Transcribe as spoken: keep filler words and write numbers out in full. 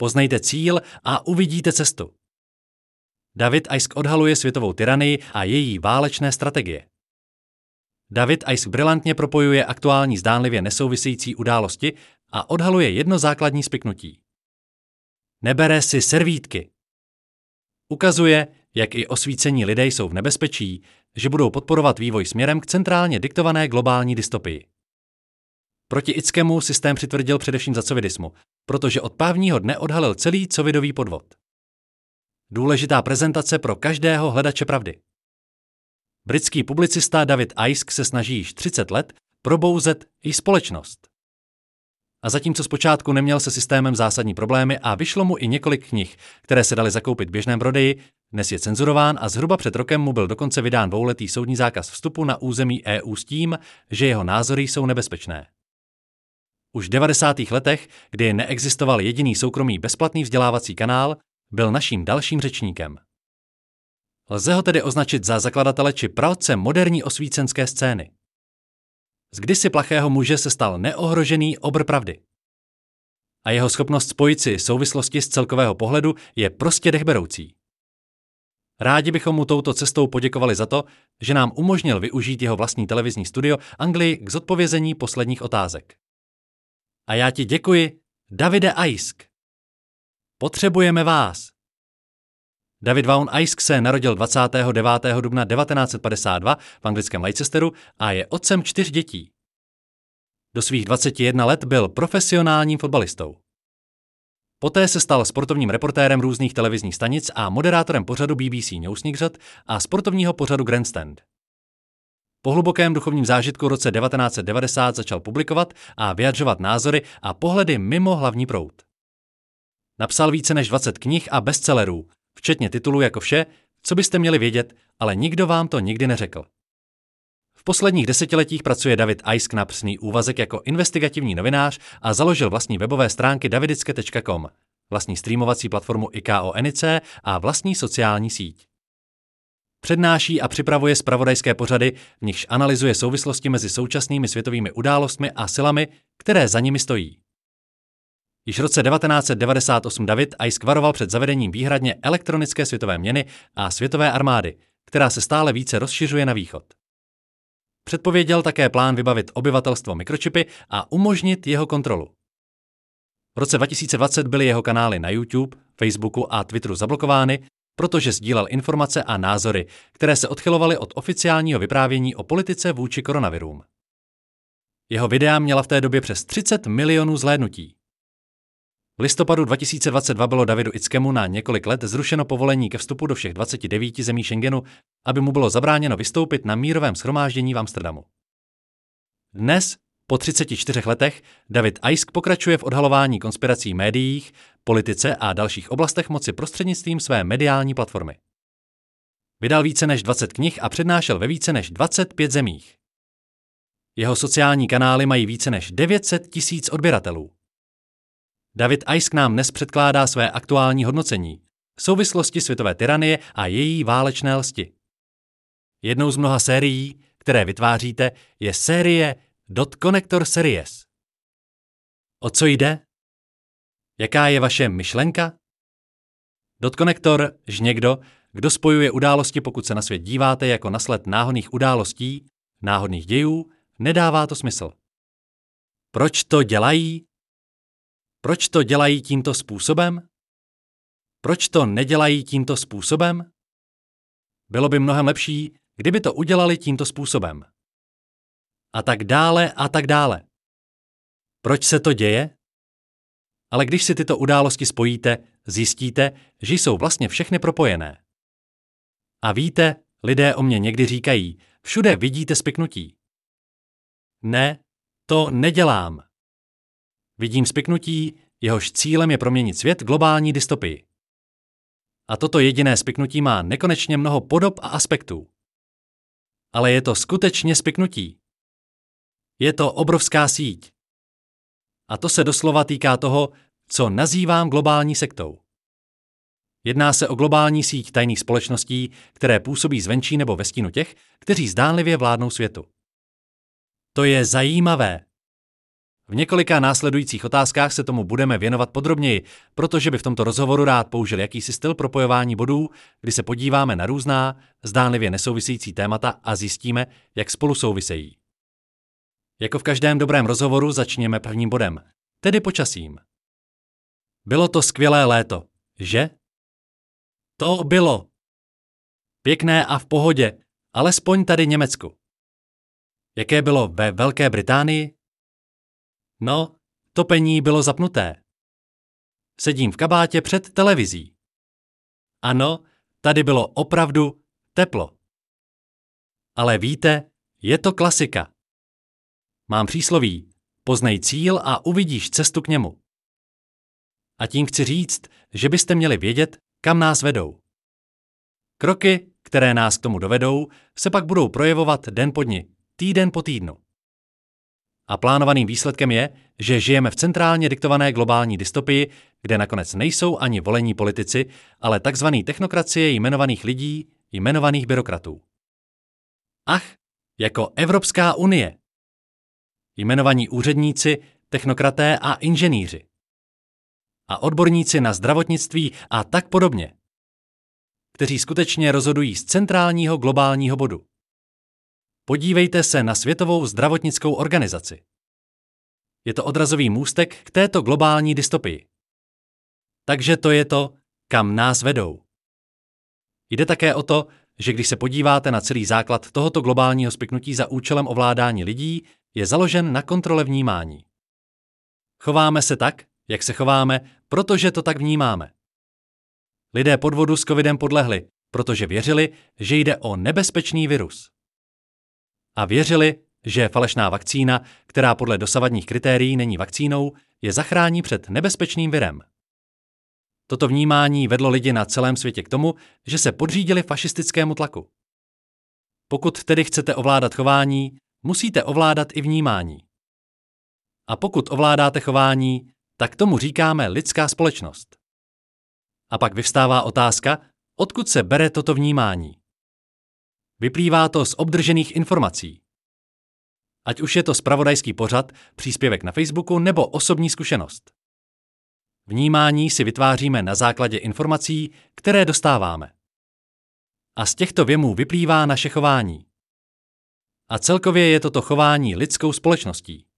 Poznejte cíl a uvidíte cestu. David Icke odhaluje světovou tyranii a její válečné strategie. David Icke brilantně propojuje aktuální zdánlivě nesouvisející události a odhaluje jedno základní spiknutí. Nebere si servítky. Ukazuje, jak i osvícení lidé jsou v nebezpečí, že budou podporovat vývoj směrem k centrálně diktované globální dystopii. Proti Ickemu systém přitvrdil především za covidismu, protože od pávního dne odhalil celý covidový podvod. Důležitá prezentace pro každého hledače pravdy. Britský publicista David Icke se snaží již třicet let probouzet i společnost. A zatímco zpočátku neměl se systémem zásadní problémy a vyšlo mu i několik knih, které se daly zakoupit v běžném prodeji, dnes je cenzurován a zhruba před rokem mu byl dokonce vydán dvouletý soudní zákaz vstupu na území E U s tím, že jeho názory jsou nebezpečné. Už v devadesátých letech, kdy neexistoval jediný soukromý bezplatný vzdělávací kanál, byl naším dalším řečníkem. Lze ho tedy označit za zakladatele či praotce moderní osvícenské scény. Z kdysi plachého muže se stal neohrožený obr pravdy. A jeho schopnost spojit si souvislosti z celkového pohledu je prostě dechberoucí. Rádi bychom mu touto cestou poděkovali za to, že nám umožnil využít jeho vlastní televizní studio Anglii k zodpovězení posledních otázek. A já ti děkuji, Davide Icke. Potřebujeme vás. David Vaughan Icke se narodil dvacátého devátého dubna devatenáct set padesát dva v anglickém Leicesteru a je otcem čtyř dětí. Do svých dvaceti jednoho let byl profesionálním fotbalistou. Poté se stal sportovním reportérem různých televizních stanic a moderátorem pořadu B B C Newsnight a sportovního pořadu Grandstand. Po hlubokém duchovním zážitku v roce devatenáct set devadesát začal publikovat a vyjadřovat názory a pohledy mimo hlavní proud. Napsal více než dvacet knih a bestsellerů, včetně titulů jako Vše, co byste měli vědět, ale nikdo vám to nikdy neřekl. V posledních desetiletích pracuje David Icke na prsný úvazek jako investigativní novinář a založil vlastní webové stránky davidicke tečka com, vlastní streamovací platformu I K O Enice a vlastní sociální síť. Přednáší a připravuje zpravodajské pořady, v nichž analyzuje souvislosti mezi současnými světovými událostmi a silami, které za nimi stojí. Již v roce devatenáct set devadesát osm David Icke varoval před zavedením výhradně elektronické světové měny a světové armády, která se stále více rozšiřuje na východ. Předpověděl také plán vybavit obyvatelstvo mikročipy a umožnit jeho kontrolu. V roce dva tisíce dvacet byly jeho kanály na YouTube, Facebooku a Twitteru zablokovány, protože sdílel informace a názory, které se odchylovaly od oficiálního vyprávění o politice vůči koronavirům. Jeho videa měla v té době přes třicet milionů zhlédnutí. V listopadu dva tisíce dvacet dva bylo Davidu Ickemu na několik let zrušeno povolení ke vstupu do všech dvaceti devíti zemí Schengenu, aby mu bylo zabráněno vystoupit na mírovém shromáždění v Amsterdamu. Dnes, po třiceti čtyřech letech, David Icke pokračuje v odhalování konspirací v médiích, politice a dalších oblastech moci prostřednictvím své mediální platformy. Vydal více než dvacet knih a přednášel ve více než dvaceti pěti zemích. Jeho sociální kanály mají více než devět set tisíc odběratelů. David Icke nám dnes předkládá své aktuální hodnocení, souvislosti světové tyranie a její válečné lsti. Jednou z mnoha sérií, které vytváříte, je série Dot Connector Series. O co jde? Jaká je vaše myšlenka? Dot Connector ž někdo, kdo spojuje události, pokud se na svět díváte jako na sled náhodných událostí, náhodných dějů, nedává to smysl. Proč to dělají? Proč to dělají tímto způsobem? Proč to nedělají tímto způsobem? Bylo by mnohem lepší, kdyby to udělali tímto způsobem. A tak dále a tak dále. Proč se to děje? Ale když si tyto události spojíte, zjistíte, že jsou vlastně všechny propojené. A víte, lidé o mně někdy říkají, všude vidíte spiknutí. Ne, to nedělám. Vidím spiknutí, jehož cílem je proměnit svět globální dystopii. A toto jediné spiknutí má nekonečně mnoho podob a aspektů. Ale je to skutečně spiknutí. Je to obrovská síť. A to se doslova týká toho, co nazývám globální sektou. Jedná se o globální síť tajných společností, které působí zvenčí nebo ve stínu těch, kteří zdánlivě vládnou světu. To je zajímavé. V několika následujících otázkách se tomu budeme věnovat podrobněji, protože by v tomto rozhovoru rád použil jakýsi styl propojování bodů, kdy se podíváme na různá, zdánlivě nesouvisející témata a zjistíme, jak spolu souvisejí. Jako v každém dobrém rozhovoru začněme prvním bodem, tedy počasím. Bylo to skvělé léto, že? To bylo. Pěkné a v pohodě, alespoň tady Německu. Jaké bylo ve Velké Británii? No, topení bylo zapnuté. Sedím v kabátě před televizí. Ano, tady bylo opravdu teplo. Ale víte, je to klasika. Mám přísloví, poznej cíl a uvidíš cestu k němu. A tím chci říct, že byste měli vědět, kam nás vedou. Kroky, které nás k tomu dovedou, se pak budou projevovat den po dni, týden po týdnu. A plánovaným výsledkem je, že žijeme v centrálně diktované globální dystopii, kde nakonec nejsou ani volení politici, ale takzvaný technokracie jmenovaných lidí, jmenovaných byrokratů. Ach, jako Evropská unie. Jmenovaní úředníci, technokraté a inženýři. A odborníci na zdravotnictví a tak podobně, kteří skutečně rozhodují z centrálního globálního bodu. Podívejte se na Světovou zdravotnickou organizaci. Je to odrazový můstek k této globální dystopii. Takže to je to, kam nás vedou. Jde také o to, že když se podíváte na celý základ tohoto globálního spiknutí za účelem ovládání lidí, je založen na kontrole vnímání. Chováme se tak, jak se chováme, protože to tak vnímáme. Lidé podvodu s covidem podlehli, protože věřili, že jde o nebezpečný virus. A věřili, že falešná vakcína, která podle dosavadních kritérií není vakcínou, je zachrání před nebezpečným virem. Toto vnímání vedlo lidi na celém světě k tomu, že se podřídili fašistickému tlaku. Pokud tedy chcete ovládat chování, musíte ovládat i vnímání. A pokud ovládáte chování, tak tomu říkáme lidská společnost. A pak vyvstává otázka, odkud se bere toto vnímání. Vyplývá to z obdržených informací. Ať už je to zpravodajský pořad, příspěvek na Facebooku nebo osobní zkušenost. Vnímání si vytváříme na základě informací, které dostáváme. A z těchto věmů vyplývá naše chování. A celkově je toto chování lidskou společností.